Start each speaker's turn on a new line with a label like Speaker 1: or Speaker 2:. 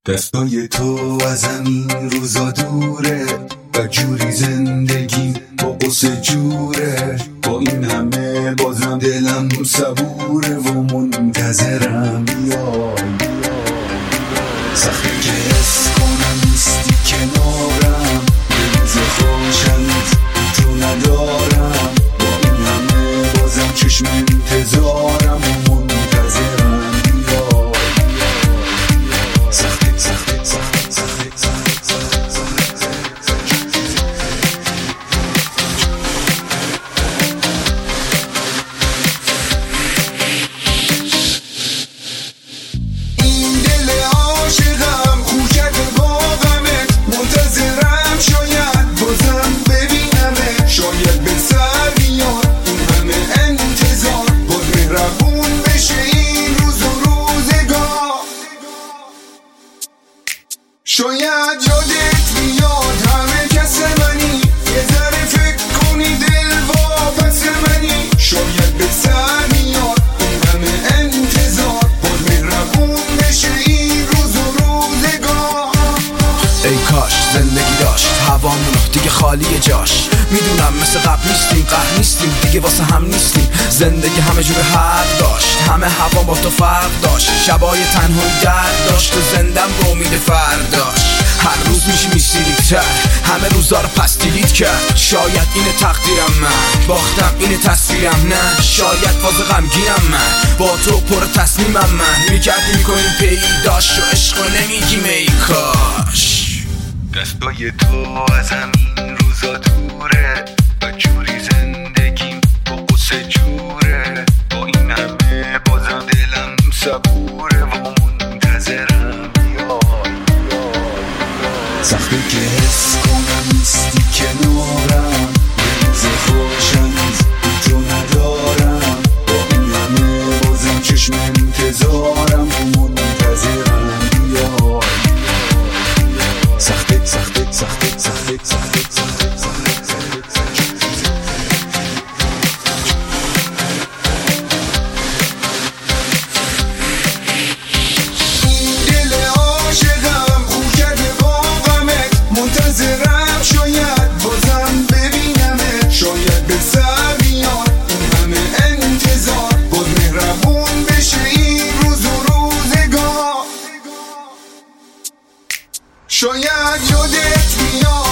Speaker 1: دستای تو از همین روزا دوره و جوری زندگی با قصه جوره. با این همه بازم دلم صبوره و منتظرم بیای. سخته که حس کنم نیستی کنارم، یه روز خوشت تو ندارم. با این همه بازم چشم انتظارم و منتظرم بیای.
Speaker 2: شاید یادت بیاد همه کس منی، یه ذره فکر کنی دل واپس منی. شاید به سر میاد این همه انتظار، باز مهربون بشه این روز و روزگار.
Speaker 3: ای کاش زندگی داشت هوامونو دیگه خالی جاش. میدونم مثل قبل نیستیم، قهر نیستیم دیگه، واسه هم نیستیم. زندگی همه جور حق داشت، همه هوا با تو فرق داشت. شبای تنهایی درد داشت و زندم با امید فرداش. هر روز میشی تر، همه روزا رو پس دیلیت کرد. شاید اینه تقدیرم، من باختم اینه تصویرم. نه شاید فاز غمگینم، من با تو پر تصمیمم. من میکردی میکنیم پیداش و عشق رو نمیگیم ای کاش.
Speaker 1: دستای تو از همین روزا دوره و جوری زندگیم با قصه جوره. با این همه بازم دلم صبوره و منتظرم بیای. سخته که حس کنم نیستی کنارم، یه روز خوشت تو ندارم. با این همه بازم چشم انتظارم و منتظرم بیای. سخته
Speaker 2: دل عاشقم خون کرده با غمت، منتظرم شاید بازم ببینمت. شاید به سر میاد این همه انتظار، باز مهربون بشه این روز و روزگار. شاید یادت بیاد